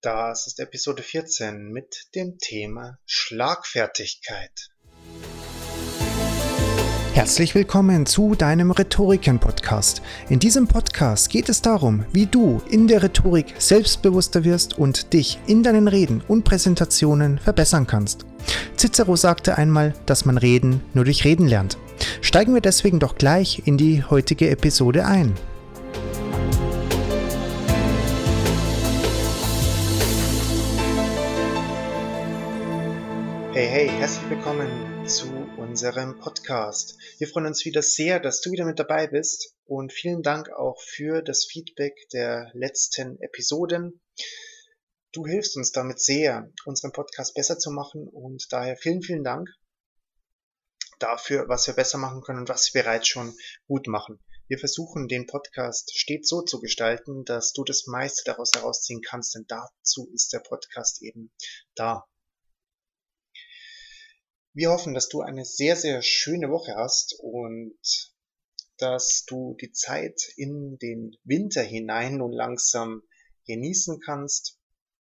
Das ist Episode 14 mit dem Thema Schlagfertigkeit. Herzlich willkommen zu deinem Rhetoriken-Podcast. In diesem Podcast geht es darum, wie du in der Rhetorik selbstbewusster wirst und dich in deinen Reden und Präsentationen verbessern kannst. Cicero sagte einmal, dass man Reden nur durch Reden lernt. Steigen wir deswegen doch gleich in die heutige Episode ein. Hey, herzlich willkommen zu unserem Podcast. Wir freuen uns wieder sehr, dass du wieder mit dabei bist und vielen Dank auch für das Feedback der letzten Episoden. Du hilfst uns damit sehr, unseren Podcast besser zu machen und daher vielen Dank dafür, was wir besser machen können und was wir bereits schon gut machen. Wir versuchen, den Podcast stets so zu gestalten, dass du das meiste daraus herausziehen kannst, denn dazu ist der Podcast eben da. Wir hoffen, dass du eine sehr schöne Woche hast und dass du die Zeit in den Winter hinein nun langsam genießen kannst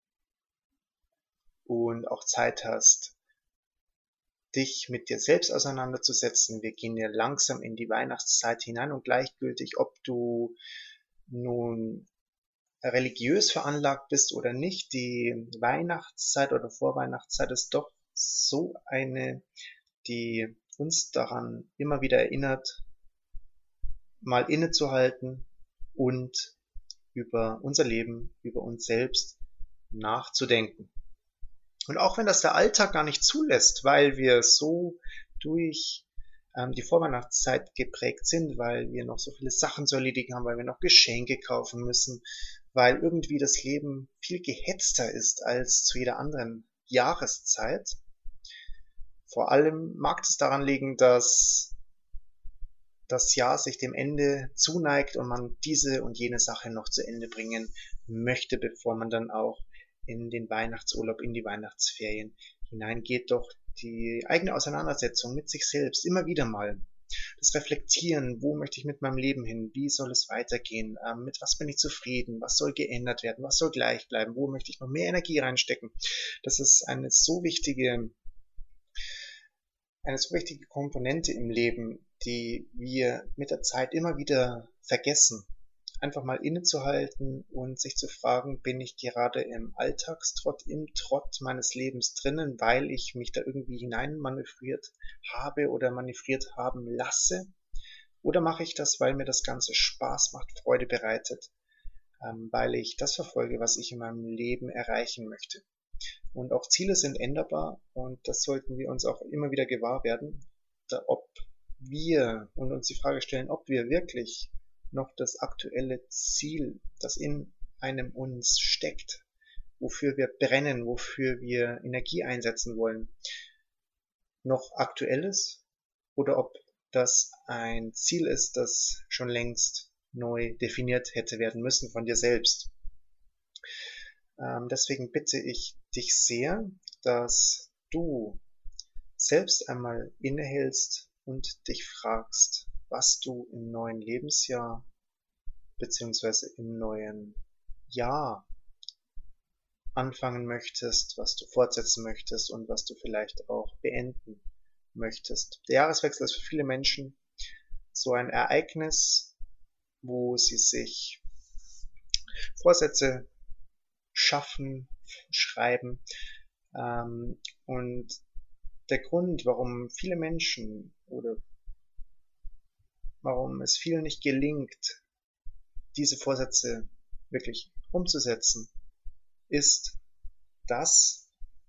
und auch Zeit hast, dich mit dir selbst auseinanderzusetzen. Wir gehen ja langsam in die Weihnachtszeit hinein und gleichgültig, ob du nun religiös veranlagt bist oder nicht, die Weihnachtszeit oder Vorweihnachtszeit ist doch so eine, die uns daran immer wieder erinnert, mal innezuhalten und über unser Leben, über uns selbst nachzudenken. Und auch wenn das der Alltag gar nicht zulässt, weil wir so durch die Vorweihnachtszeit geprägt sind, weil wir noch so viele Sachen zu erledigen haben, weil wir noch Geschenke kaufen müssen, weil irgendwie das Leben viel gehetzter ist als zu jeder anderen Jahreszeit. Vor allem mag es daran liegen, dass das Jahr sich dem Ende zuneigt und man diese und jene Sache noch zu Ende bringen möchte, bevor man dann auch in den Weihnachtsurlaub, in die Weihnachtsferien hineingeht. Doch die eigene Auseinandersetzung mit sich selbst, immer wieder mal das Reflektieren, wo möchte ich mit meinem Leben hin, wie soll es weitergehen, mit was bin ich zufrieden, was soll geändert werden, was soll gleich bleiben, wo möchte ich noch mehr Energie reinstecken. Das ist eine so wichtige Komponente im Leben, die wir mit der Zeit immer wieder vergessen. Einfach mal innezuhalten und sich zu fragen, bin ich gerade im Alltagstrott, im Trott meines Lebens drinnen, weil ich mich da irgendwie hineinmanövriert habe oder manövriert haben lasse? Oder mache ich das, weil mir das Ganze Spaß macht, Freude bereitet, weil ich das verfolge, was ich in meinem Leben erreichen möchte? Und auch Ziele sind änderbar und das sollten wir uns auch immer wieder gewahr werden, ob wir und uns die Frage stellen, ob wir wirklich noch das aktuelle Ziel, das in einem uns steckt, wofür wir brennen, wofür wir Energie einsetzen wollen, noch aktuell ist oder ob das ein Ziel ist, das schon längst neu definiert hätte werden müssen von dir selbst. Deswegen bitte ich dich sehr, dass du selbst einmal innehältst und dich fragst, was du im neuen Lebensjahr beziehungsweise im neuen Jahr anfangen möchtest, was du fortsetzen möchtest und was du vielleicht auch beenden möchtest. Der Jahreswechsel ist für viele Menschen so ein Ereignis, wo sie sich Vorsätze schaffen, schreiben. Und der Grund, warum viele Menschen oder warum es vielen nicht gelingt, diese Vorsätze wirklich umzusetzen, ist, dass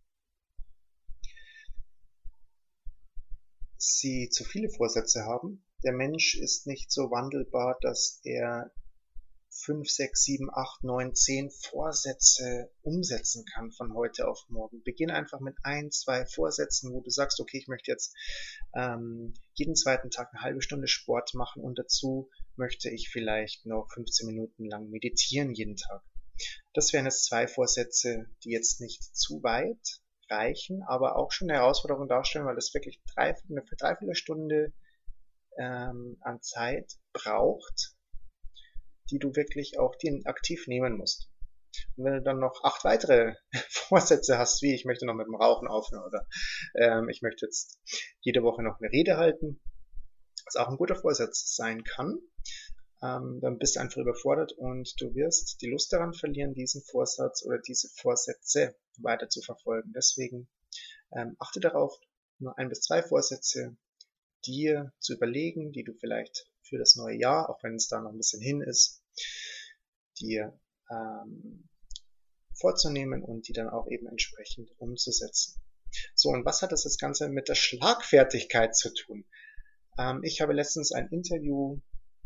sie zu viele Vorsätze haben. Der Mensch ist nicht so wandelbar, dass er 5, 6, 7, 8, 9, 10 Vorsätze umsetzen kann von heute auf morgen. Beginn einfach mit 1, 2 Vorsätzen, wo du sagst, okay, ich möchte jetzt jeden zweiten Tag eine halbe Stunde Sport machen und dazu möchte ich vielleicht noch 15 Minuten lang meditieren jeden Tag. Das wären jetzt 2 Vorsätze, die jetzt nicht zu weit reichen, aber auch schon eine Herausforderung darstellen, weil das wirklich eine Dreiviertelstunde an Zeit braucht, die du wirklich auch aktiv nehmen musst. Und wenn du dann noch 8 weitere Vorsätze hast, wie ich möchte noch mit dem Rauchen aufhören oder ich möchte jetzt jede Woche noch eine Rede halten, was auch ein guter Vorsatz sein kann, dann bist du einfach überfordert und du wirst die Lust daran verlieren, diesen Vorsatz oder diese Vorsätze weiter zu verfolgen. Deswegen achte darauf, nur 1 bis 2 Vorsätze dir zu überlegen, die du vielleicht für das neue Jahr, auch wenn es da noch ein bisschen hin ist, dir vorzunehmen und die dann auch eben entsprechend umzusetzen. So, und was hat das Ganze mit der Schlagfertigkeit zu tun? Ich habe letztens ein Interview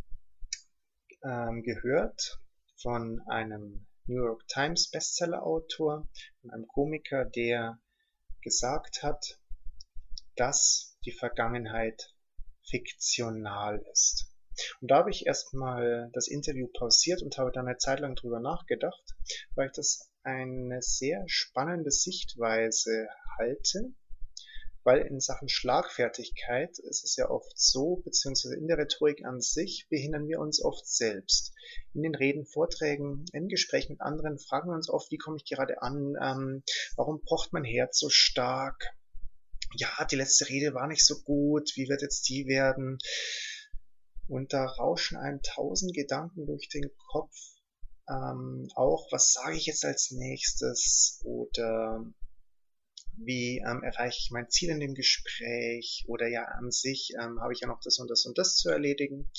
gehört von einem New York Times Bestseller-Autor, von einem Komiker, der gesagt hat, dass die Vergangenheit fiktional ist. Und da habe ich erstmal das Interview pausiert und habe dann eine Zeit lang drüber nachgedacht, weil ich das eine sehr spannende Sichtweise halte, weil in Sachen Schlagfertigkeit ist es ja oft so, beziehungsweise in der Rhetorik an sich behindern wir uns oft selbst. In den Reden, Vorträgen, in Gesprächen mit anderen fragen wir uns oft, wie komme ich gerade an, warum pocht mein Herz so stark? Ja, die letzte Rede war nicht so gut, wie wird jetzt die werden? Und da rauschen einem 1000 Gedanken durch den Kopf. Auch, was sage ich jetzt als nächstes? Oder wie erreiche ich mein Ziel in dem Gespräch? Oder ja, an sich habe ich ja noch das und das und das zu erledigen.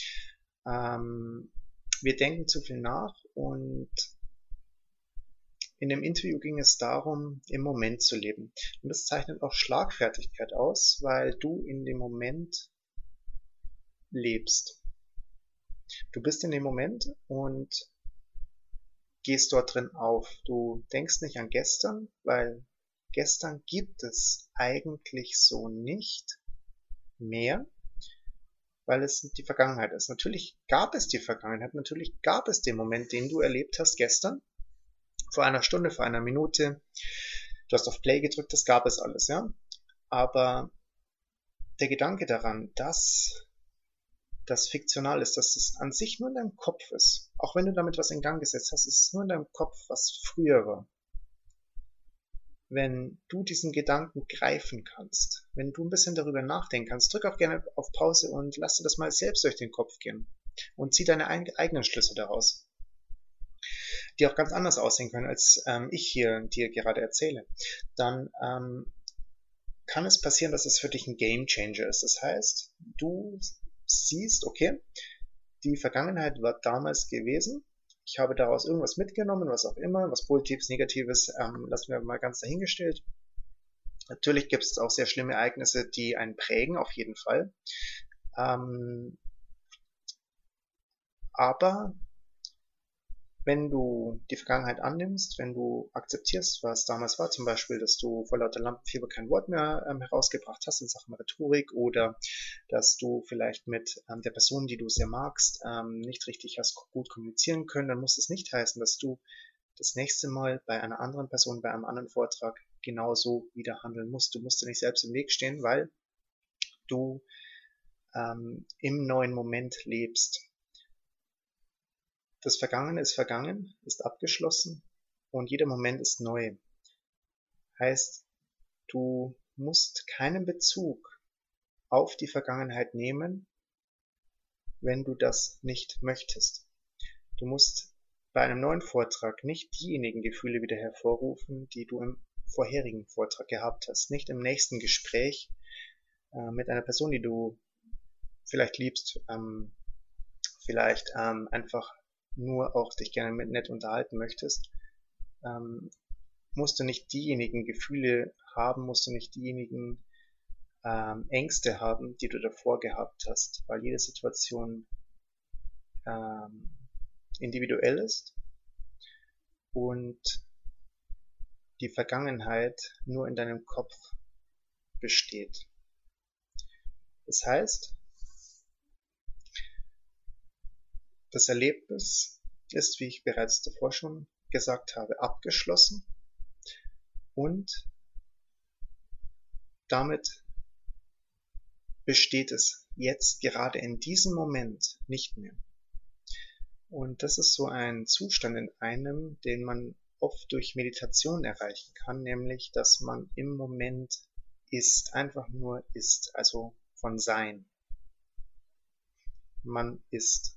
Wir denken zu viel nach und in dem Interview ging es darum, im Moment zu leben. Und das zeichnet auch Schlagfertigkeit aus, weil du in dem Moment lebst. Du bist in dem Moment und gehst dort drin auf. Du denkst nicht an gestern, weil gestern gibt es eigentlich so nicht mehr, weil es die Vergangenheit ist. Natürlich gab es die Vergangenheit, natürlich gab es den Moment, den du erlebt hast gestern, vor einer Stunde, vor einer Minute. Du hast auf Play gedrückt, das gab es alles, ja. Aber der Gedanke daran, dass das fiktional ist, dass es an sich nur in deinem Kopf ist, auch wenn du damit was in Gang gesetzt hast, ist es nur in deinem Kopf, was früher war. Wenn du diesen Gedanken greifen kannst, wenn du ein bisschen darüber nachdenken kannst, drück auch gerne auf Pause und lass dir das mal selbst durch den Kopf gehen und zieh deine eigenen Schlüsse daraus, die auch ganz anders aussehen können, als ich hier dir gerade erzähle, dann kann es passieren, dass es für dich ein Game Changer ist. Das heißt, du siehst, okay, die Vergangenheit war damals gewesen, ich habe daraus irgendwas mitgenommen, was auch immer, was Positives, Negatives, lassen wir mal ganz dahingestellt. Natürlich gibt es auch sehr schlimme Ereignisse, die einen prägen, auf jeden Fall. Aber wenn du die Vergangenheit annimmst, wenn du akzeptierst, was damals war, zum Beispiel, dass du vor lauter Lampenfieber kein Wort mehr herausgebracht hast in Sachen Rhetorik oder dass du vielleicht mit der Person, die du sehr magst, nicht richtig hast gut kommunizieren können, dann muss es nicht heißen, dass du das nächste Mal bei einer anderen Person, bei einem anderen Vortrag genauso wieder handeln musst. Du musst dir nicht selbst im Weg stehen, weil du im neuen Moment lebst. Das Vergangene ist vergangen, ist abgeschlossen und jeder Moment ist neu. Heißt, du musst keinen Bezug auf die Vergangenheit nehmen, wenn du das nicht möchtest. Du musst bei einem neuen Vortrag nicht diejenigen Gefühle wieder hervorrufen, die du im vorherigen Vortrag gehabt hast. Nicht im nächsten Gespräch mit einer Person, die du vielleicht liebst, vielleicht einfach nur auch dich gerne mit nett unterhalten möchtest, musst du nicht diejenigen Gefühle haben, musst du nicht diejenigen Ängste haben, die du davor gehabt hast, weil jede Situation individuell ist und die Vergangenheit nur in deinem Kopf besteht. Das heißt, das Erlebnis ist, wie ich bereits davor schon gesagt habe, abgeschlossen und damit besteht es jetzt gerade in diesem Moment nicht mehr. Und das ist so ein Zustand in einem, den man oft durch Meditation erreichen kann, nämlich, dass man im Moment ist, einfach nur ist, also von Sein. Man ist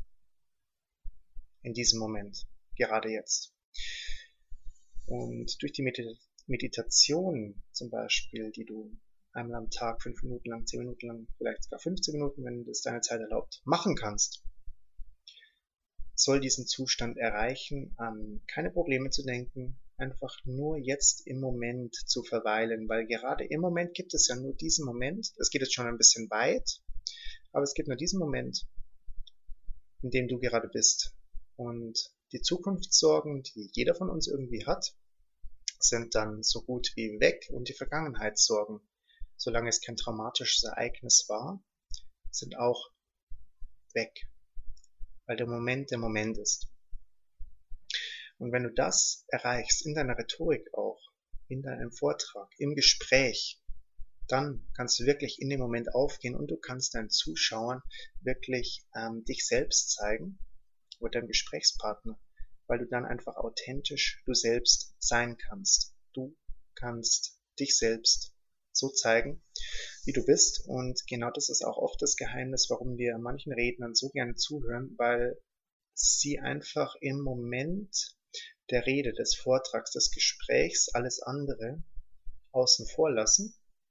in diesem Moment, gerade jetzt. Und durch die Meditation zum Beispiel, die du einmal am Tag 5 Minuten lang, 10 Minuten lang, vielleicht sogar 15 Minuten, wenn das deine Zeit erlaubt, machen kannst, soll diesen Zustand erreichen, an keine Probleme zu denken, einfach nur jetzt im Moment zu verweilen, weil gerade im Moment gibt es ja nur diesen Moment, es geht jetzt schon ein bisschen weit, aber es gibt nur diesen Moment, in dem du gerade bist. Und die Zukunftssorgen, die jeder von uns irgendwie hat, sind dann so gut wie weg, und die Vergangenheitssorgen, solange es kein traumatisches Ereignis war, sind auch weg, weil der Moment ist. Und wenn du das erreichst, in deiner Rhetorik auch, in deinem Vortrag, im Gespräch, dann kannst du wirklich in dem Moment aufgehen und du kannst deinen Zuschauern wirklich dich selbst zeigen oder deinem Gesprächspartner, weil du dann einfach authentisch du selbst sein kannst. Du kannst dich selbst so zeigen, wie du bist, und genau das ist auch oft das Geheimnis, warum wir manchen Rednern so gerne zuhören, weil sie einfach im Moment der Rede, des Vortrags, des Gesprächs alles andere außen vor lassen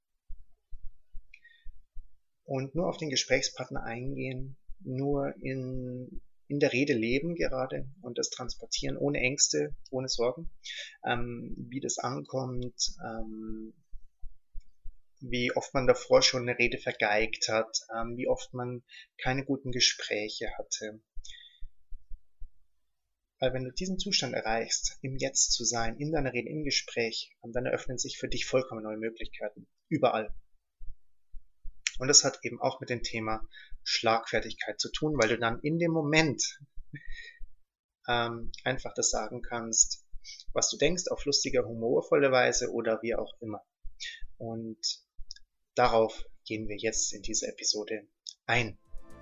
und nur auf den Gesprächspartner eingehen, nur in der Rede leben gerade und das transportieren, ohne Ängste, ohne Sorgen, wie das ankommt, wie oft man davor schon eine Rede vergeigt hat, wie oft man keine guten Gespräche hatte. Weil wenn du diesen Zustand erreichst, im Jetzt zu sein, in deiner Rede, im Gespräch, dann eröffnen sich für dich vollkommen neue Möglichkeiten. Überall. Und das hat eben auch mit dem Thema Schlagfertigkeit zu tun, weil du dann in dem Moment einfach das sagen kannst, was du denkst, auf lustige, humorvolle Weise oder wie auch immer. Und darauf gehen wir jetzt in dieser Episode ein.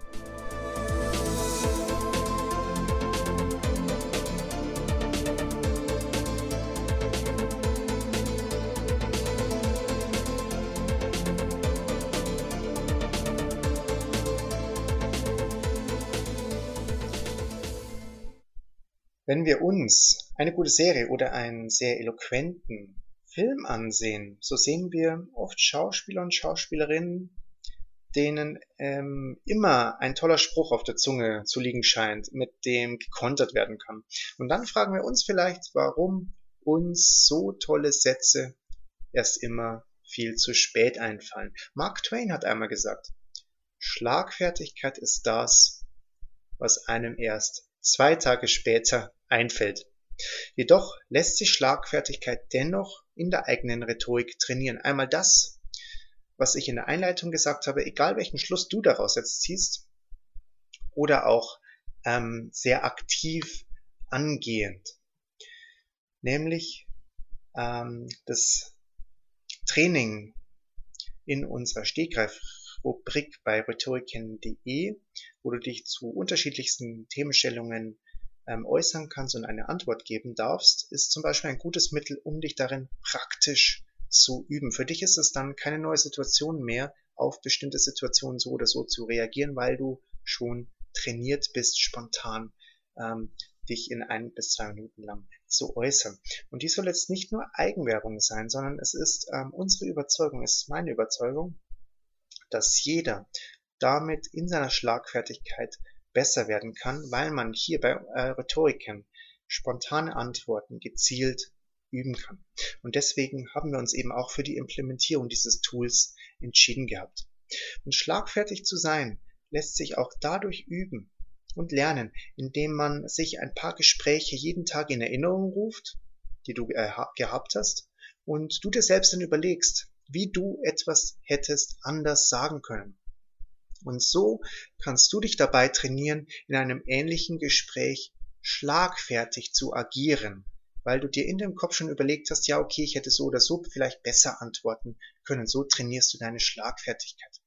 Wenn wir uns eine gute Serie oder einen sehr eloquenten Film ansehen, so sehen wir oft Schauspieler und Schauspielerinnen, denen immer ein toller Spruch auf der Zunge zu liegen scheint, mit dem gekontert werden kann. Und dann fragen wir uns vielleicht, warum uns so tolle Sätze erst immer viel zu spät einfallen. Mark Twain hat einmal gesagt, Schlagfertigkeit ist das, was einem erst 2 Tage später einfällt. Jedoch lässt sich Schlagfertigkeit dennoch in der eigenen Rhetorik trainieren. Einmal das, was ich in der Einleitung gesagt habe, egal welchen Schluss du daraus jetzt ziehst, oder auch sehr aktiv angehend. Nämlich das Training in unserer Stegreif-Rubrik bei rhetoriken.de, wo du dich zu unterschiedlichsten Themenstellungen äußern kannst und eine Antwort geben darfst, ist zum Beispiel ein gutes Mittel, um dich darin praktisch zu üben. Für dich ist es dann keine neue Situation mehr, auf bestimmte Situationen so oder so zu reagieren, weil du schon trainiert bist, spontan dich in 1 bis 2 Minuten lang zu äußern. Und dies soll jetzt nicht nur Eigenwerbung sein, sondern es ist unsere Überzeugung, es ist meine Überzeugung, dass jeder damit in seiner Schlagfertigkeit besser werden kann, weil man hier bei Rhetoriken spontane Antworten gezielt üben kann. Und deswegen haben wir uns eben auch für die Implementierung dieses Tools entschieden gehabt. Und schlagfertig zu sein, lässt sich auch dadurch üben und lernen, indem man sich ein paar Gespräche jeden Tag in Erinnerung ruft, die du gehabt hast, und du dir selbst dann überlegst, wie du etwas hättest anders sagen können. Und so kannst du dich dabei trainieren, in einem ähnlichen Gespräch schlagfertig zu agieren, weil du dir in dem Kopf schon überlegt hast, ja okay, ich hätte so oder so vielleicht besser antworten können. So trainierst du deine Schlagfertigkeit.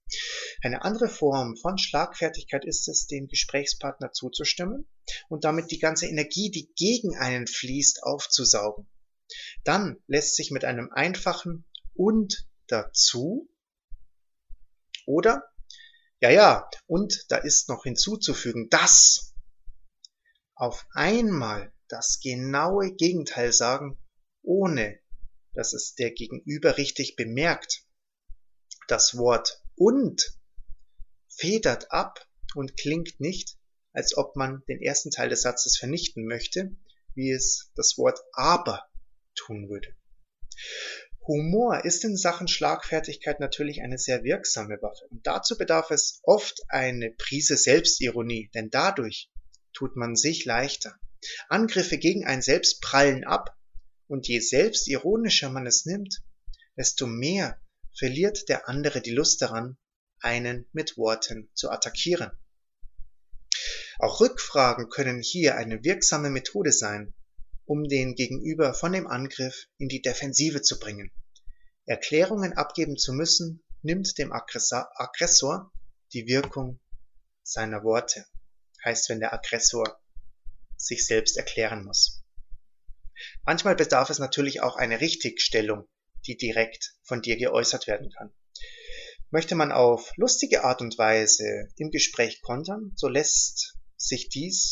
Eine andere Form von Schlagfertigkeit ist es, dem Gesprächspartner zuzustimmen und damit die ganze Energie, die gegen einen fließt, aufzusaugen. Dann lässt sich mit einem einfachen und dazu oder und da ist noch hinzuzufügen, dass auf einmal das genaue Gegenteil sagen, ohne dass es der Gegenüber richtig bemerkt. Das Wort und federt ab und klingt nicht, als ob man den ersten Teil des Satzes vernichten möchte, wie es das Wort aber tun würde. Humor ist in Sachen Schlagfertigkeit natürlich eine sehr wirksame Waffe und dazu bedarf es oft eine Prise Selbstironie, denn dadurch tut man sich leichter. Angriffe gegen einen selbst prallen ab und je selbstironischer man es nimmt, desto mehr verliert der andere die Lust daran, einen mit Worten zu attackieren. Auch Rückfragen können hier eine wirksame Methode sein, um den Gegenüber von dem Angriff in die Defensive zu bringen. Erklärungen abgeben zu müssen, nimmt dem Aggressor die Wirkung seiner Worte. Heißt, wenn der Aggressor sich selbst erklären muss. Manchmal bedarf es natürlich auch einer Richtigstellung, die direkt von dir geäußert werden kann. Möchte man auf lustige Art und Weise im Gespräch kontern, so lässt sich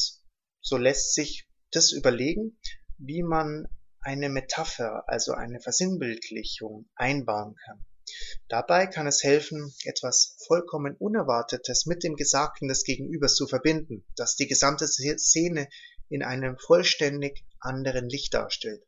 das überlegen, wie man eine Metapher, also eine Versinnbildlichung einbauen kann. Dabei kann es helfen, etwas vollkommen Unerwartetes mit dem Gesagten des Gegenübers zu verbinden, das die gesamte Szene in einem vollständig anderen Licht darstellt.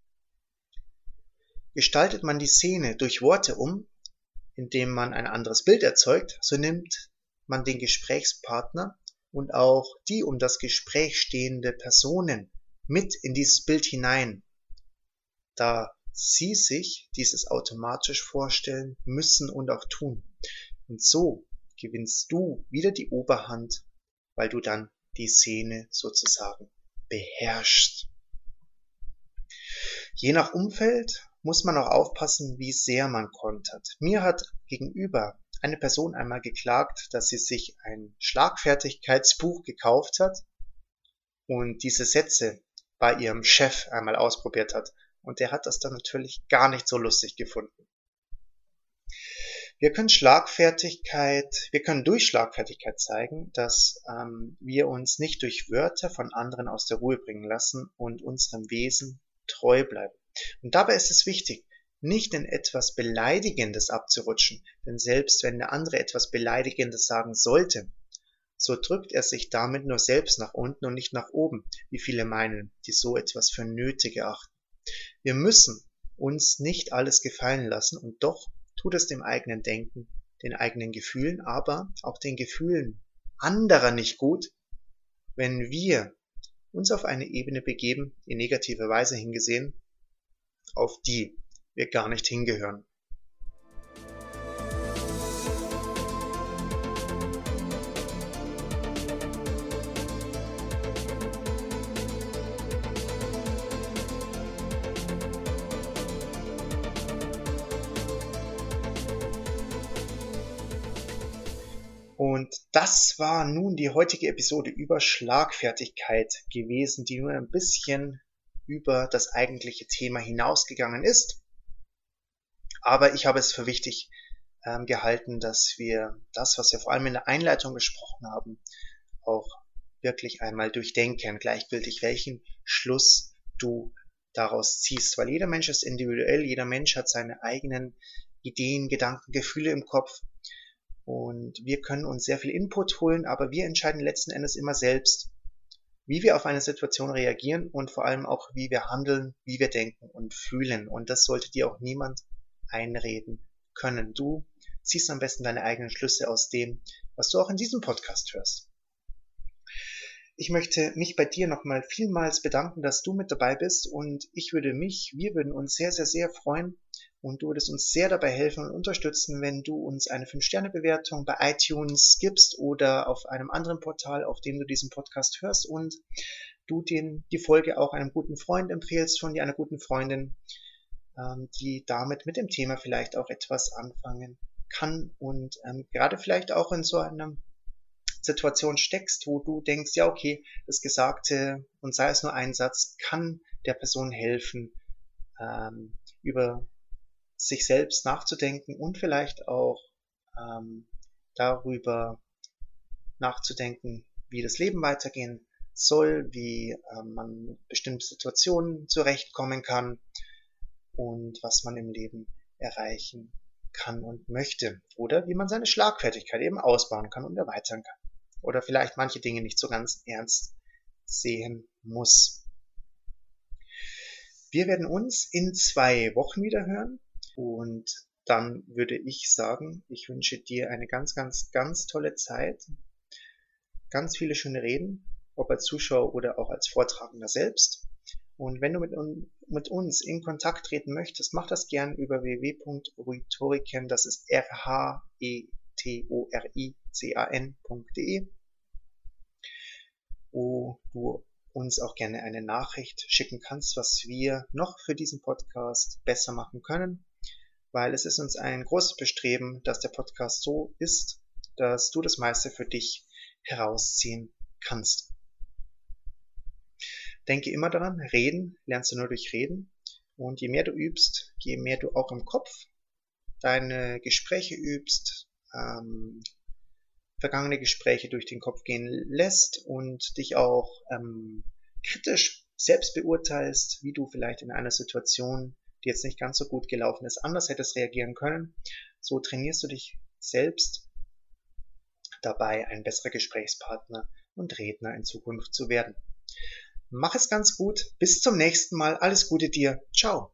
Gestaltet man die Szene durch Worte um, indem man ein anderes Bild erzeugt, so nimmt man den Gesprächspartner und auch die um das Gespräch stehende Personen mit in dieses Bild hinein, da sie sich dieses automatisch vorstellen müssen und auch tun. Und so gewinnst du wieder die Oberhand, weil du dann die Szene sozusagen beherrschst. Je nach Umfeld muss man auch aufpassen, wie sehr man kontert. Mir hat gegenüber eine Person einmal geklagt, dass sie sich ein Schlagfertigkeitsbuch gekauft hat und diese Sätze bei ihrem Chef einmal ausprobiert hat. Und der hat das dann natürlich gar nicht so lustig gefunden. Wir können durch Schlagfertigkeit zeigen, dass wir uns nicht durch Wörter von anderen aus der Ruhe bringen lassen und unserem Wesen treu bleiben. Und dabei ist es wichtig, nicht in etwas Beleidigendes abzurutschen, denn selbst wenn der andere etwas Beleidigendes sagen sollte, so drückt er sich damit nur selbst nach unten und nicht nach oben, wie viele meinen, die so etwas für nötig erachten. Wir müssen uns nicht alles gefallen lassen und doch tut es dem eigenen Denken, den eigenen Gefühlen, aber auch den Gefühlen anderer nicht gut, wenn wir uns auf eine Ebene begeben, in negativer Weise hingesehen, auf die wir gar nicht hingehören. Und das war nun die heutige Episode über Schlagfertigkeit gewesen, die nur ein bisschen über das eigentliche Thema hinausgegangen ist. Aber ich habe es für wichtig gehalten, dass wir das, was wir vor allem in der Einleitung besprochen haben, auch wirklich einmal durchdenken, gleichgültig welchen Schluss du daraus ziehst. Weil jeder Mensch ist individuell, jeder Mensch hat seine eigenen Ideen, Gedanken, Gefühle im Kopf. Und wir können uns sehr viel Input holen, aber wir entscheiden letzten Endes immer selbst, wie wir auf eine Situation reagieren und vor allem auch, wie wir handeln, wie wir denken und fühlen. Und das sollte dir auch niemand einreden können. Du ziehst am besten deine eigenen Schlüsse aus dem, was du auch in diesem Podcast hörst. Ich möchte mich bei dir nochmal vielmals bedanken, dass du mit dabei bist und wir würden uns sehr, sehr, sehr freuen und du würdest uns sehr dabei helfen und unterstützen, wenn du uns eine 5-Sterne-Bewertung bei iTunes gibst oder auf einem anderen Portal, auf dem du diesen Podcast hörst und du die Folge auch einem guten Freund empfehlst, von dir einer guten Freundin, die damit mit dem Thema vielleicht auch etwas anfangen kann und gerade vielleicht auch in so einer Situation steckst, wo du denkst, ja okay, das Gesagte und sei es nur ein Satz, kann der Person helfen, über sich selbst nachzudenken und vielleicht auch darüber nachzudenken, wie das Leben weitergehen soll, wie man mit bestimmten Situationen zurechtkommen kann und was man im Leben erreichen kann und möchte. Oder wie man seine Schlagfertigkeit eben ausbauen kann und erweitern kann. Oder vielleicht manche Dinge nicht so ganz ernst sehen muss. Wir werden uns in 2 Wochen wieder hören und dann würde ich sagen, ich wünsche dir eine ganz, ganz, ganz tolle Zeit, ganz viele schöne Reden, ob als Zuschauer oder auch als Vortragender selbst. Und wenn du mit uns in Kontakt treten möchtest, mach das gern über www.rhetorican, das ist rhetorican.de, wo du uns auch gerne eine Nachricht schicken kannst, was wir noch für diesen Podcast besser machen können, weil es ist uns ein großes Bestreben, dass der Podcast so ist, dass du das meiste für dich herausziehen kannst. Denke immer daran, reden lernst du nur durch Reden und je mehr du übst, je mehr du auch im Kopf deine Gespräche übst, vergangene Gespräche durch den Kopf gehen lässt und dich auch kritisch selbst beurteilst, wie du vielleicht in einer Situation, die jetzt nicht ganz so gut gelaufen ist, anders hättest reagieren können. So trainierst du dich selbst dabei, ein besserer Gesprächspartner und Redner in Zukunft zu werden. Mach es ganz gut. Bis zum nächsten Mal. Alles Gute dir. Ciao.